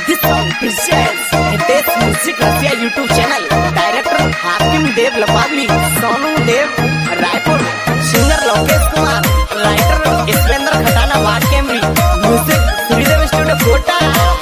This song presents Hitesh Music Rasiya YouTube channel. Director Hakim Dev Lapavli, Sonu Dev Raipur, singer Lokesh Kumar, writer Iswendra Khatana Ward Camry, music Sridev Studio Kota.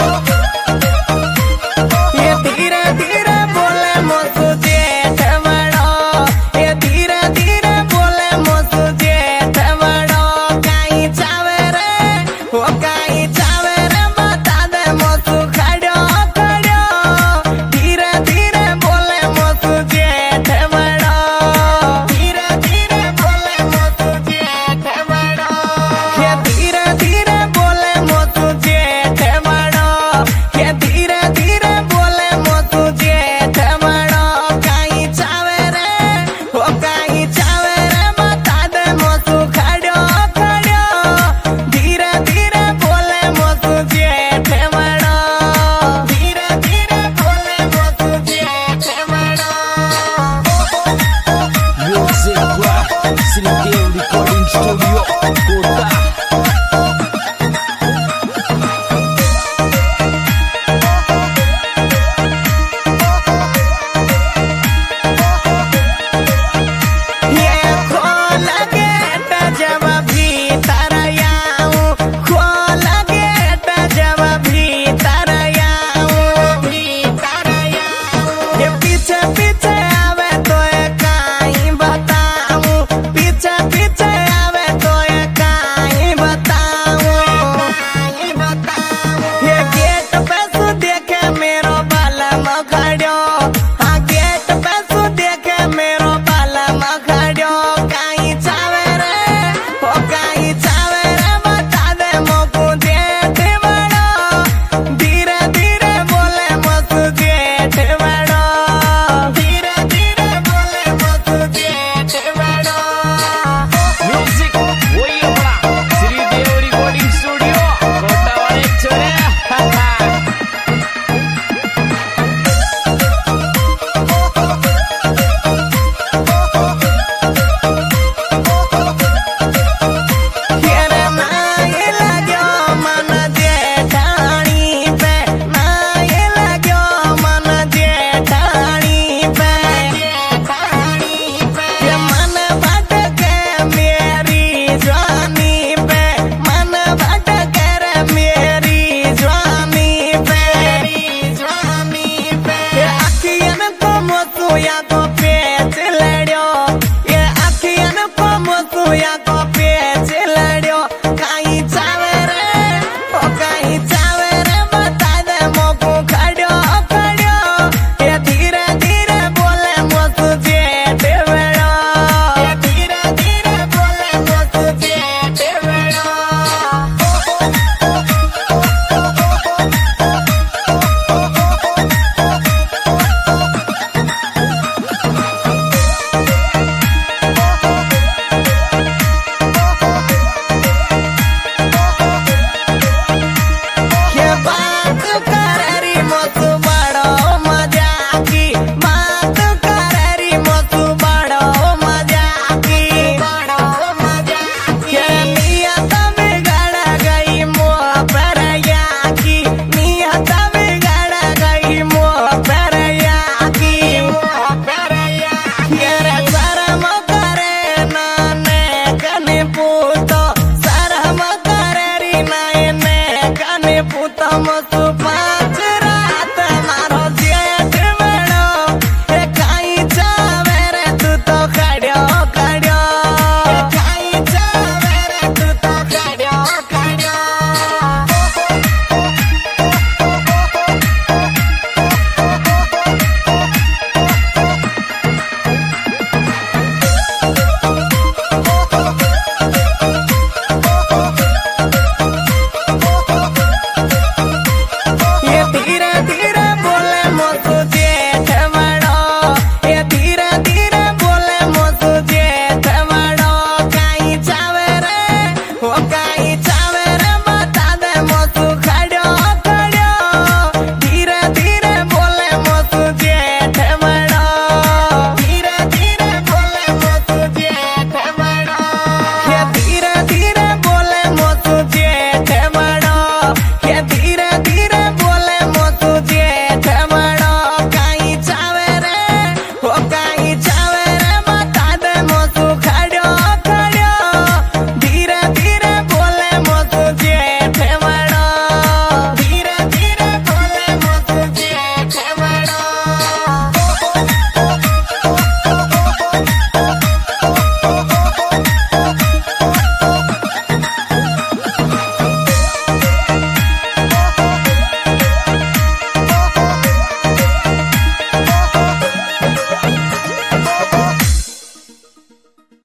ये धीरे धीरे बोले मोसु जेठ बड़ो, ये धीरे धीरे बोले मोसु जेठ बड़ो, काई चावे रे, वो काई चावे रे बता दे मोसु खड़ो खड़ो, धीरे धीरे बोले मोसु जेठ बड़ो, धीरे धीरे बोले मोसु जेठ बड़ो, ये धीरे धीरे बोले मोसु जेठ बड़ो, ये धीरे धीरे बोले मोसु जेठ बड़ो, काई चावे रे, वो काई चावे रे बता दे मोसु खड़ो खड़ो, धीरे धीरे बोले मोसु जेठ बड़ो, धीरे धीरे बोले मोसु जेठ बड़ो. Music Rock, Sridev Recording Studio, Kota. ये खोल गेट जब भीतर आऊं, खोल गेट जब भीतर आऊं, भीतर आऊं. ये पीछे पीछे आवे तो ये काई बताऊं, पीछे पीछे आवे तो ये काई बताऊं, काई बताऊं. ये गेट पे सु देखे मेरो बालम खड़ो, हाँ गेट पे सु देखे मेरो बालम खड़ो, काई चावे रे, ओ काई चावे रे बता दे मोकु जेठ बड़ो, धीरे धीरे बोले मोसु जेठ बड़ो, धीरे धीरे बोले मोसु जेठ बड़ो. Music, वही अपना Sridev Recording Studio, Kota वाले छोरे. तेरे नाई लाग्यो मन जेठानी पे, नाई लाग्यो मन जेठानी पे, जेठानी पे. ये मन भटके मेरी जवानी पे, मन भटके रे मेरी जवानी पे, जवानी पे. ये अखियन को मोसुया को पेच लड़्यो, ये अखियन को मोसुया को पेच लड़्यो, काई चावे रे, ओ काई चावे रे बता दे मोकु खड़ो खड़ो, ये धीरे धीरे बोले मोसु जेठ बड़ो, ये धीरे धीरे बोले मोसु जेठ बड़ो. ये बात करेरी मोसु बड़ो मजाकी, बात करेरी मोसु बड़ो मजाकी, बड़ो मजाकी. ये नियत बिगड़ गई मोह पर याकी, नियत बिगड़ गई मोह पर याकी, मोह पर याकी. ये रे शरम करे नाने कने पूतो, शरम करे री नाने कने पूतो मोसु